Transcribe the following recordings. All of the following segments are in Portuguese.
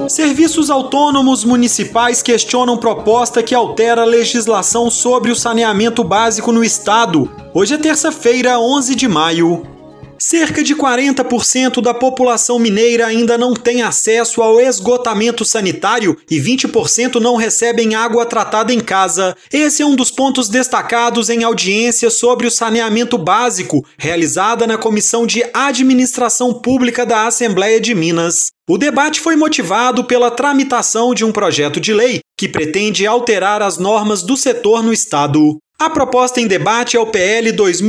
Serviços autônomos municipais questionam proposta que altera a legislação sobre o saneamento básico no estado. Hoje é terça-feira, 11 de maio. Cerca de 40% da população mineira ainda não tem acesso ao esgotamento sanitário e 20% não recebem água tratada em casa. Esse é um dos pontos destacados em audiência sobre o saneamento básico, realizada na Comissão de Administração Pública da Assembleia de Minas. O debate foi motivado pela tramitação de um projeto de lei que pretende alterar as normas do setor no estado. A proposta em debate é o PL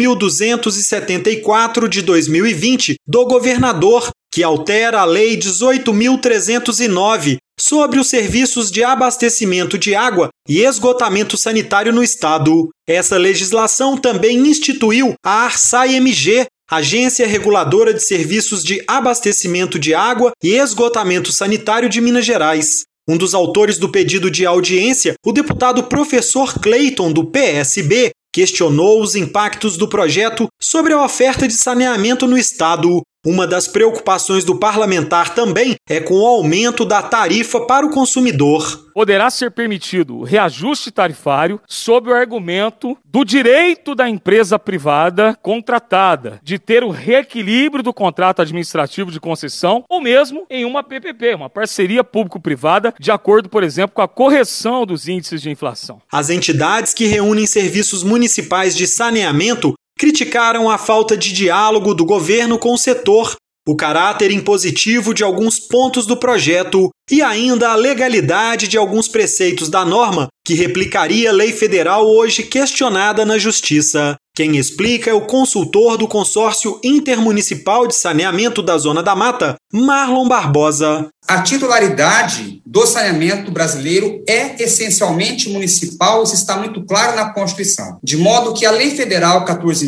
2274 de 2020 do governador, que altera a Lei 18.309 sobre os serviços de abastecimento de água e esgotamento sanitário no estado. Essa legislação também instituiu a ARSAI-MG, Agência Reguladora de Serviços de Abastecimento de Água e Esgotamento Sanitário de Minas Gerais. Um dos autores do pedido de audiência, o deputado professor Cleiton, do PSB, questionou os impactos do projeto sobre a oferta de saneamento no estado. Uma das preocupações do parlamentar também é com o aumento da tarifa para o consumidor. Poderá ser permitido o reajuste tarifário sob o argumento do direito da empresa privada contratada de ter o reequilíbrio do contrato administrativo de concessão ou mesmo em uma PPP, uma parceria público-privada, de acordo, por exemplo, com a correção dos índices de inflação. As entidades que reúnem serviços municipais de saneamento criticaram a falta de diálogo do governo com o setor, o caráter impositivo de alguns pontos do projeto e ainda a legalidade de alguns preceitos da norma, que replicaria a lei federal hoje questionada na Justiça. Quem explica é o consultor do Consórcio Intermunicipal de Saneamento da Zona da Mata, Marlon Barbosa. A titularidade do saneamento brasileiro é essencialmente municipal, isso está muito claro na Constituição. De modo que a Lei Federal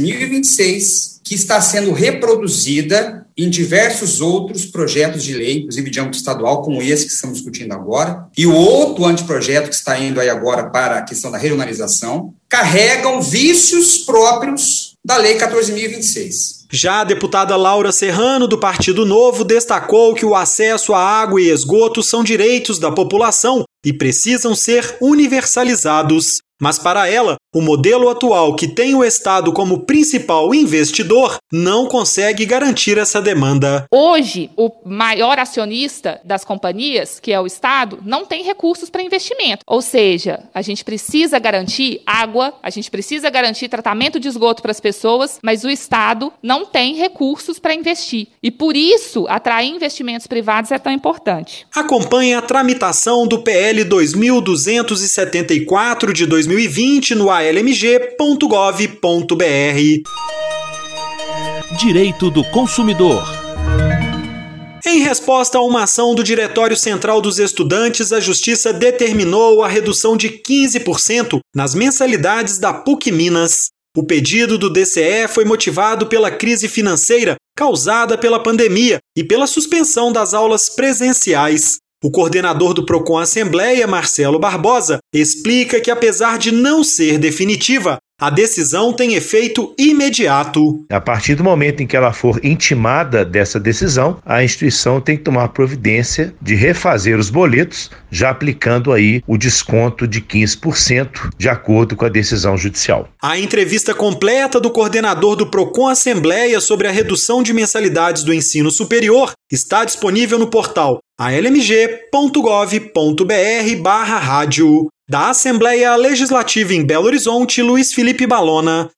14.026, que está sendo reproduzida em diversos outros projetos de lei, inclusive de âmbito estadual, como esse que estamos discutindo agora, e o outro anteprojeto que está indo aí agora para a questão da regionalização, carregam vícios próprios da Lei 14.026. Já a deputada Laura Serrano, do Partido Novo, destacou que o acesso à água e esgoto são direitos da população e precisam ser universalizados. Mas para ela, o modelo atual, que tem o Estado como principal investidor, não consegue garantir essa demanda. Hoje, o maior acionista das companhias, que é o Estado, não tem recursos para investimento. Ou seja, a gente precisa garantir água, a gente precisa garantir tratamento de esgoto para as pessoas, mas o Estado não tem recursos para investir. E por isso, atrair investimentos privados é tão importante. Acompanhe a tramitação do PL 2274 de 2020 no almg.gov.br. Direito do consumidor. Em resposta a uma ação do Diretório Central dos Estudantes, a Justiça determinou a redução de 15% nas mensalidades da PUC Minas. O pedido do DCE foi motivado pela crise financeira causada pela pandemia e pela suspensão das aulas presenciais. O coordenador do Procon Assembleia, Marcelo Barbosa, explica que, apesar de não ser definitiva, a decisão tem efeito imediato. A partir do momento em que ela for intimada dessa decisão, a instituição tem que tomar providência de refazer os boletos, já aplicando aí o desconto de 15%, de acordo com a decisão judicial. A entrevista completa do coordenador do Procon Assembleia sobre a redução de mensalidades do ensino superior está disponível no portal almg.gov.br/rádio. Da Assembleia Legislativa em Belo Horizonte, Luiz Felipe Balona.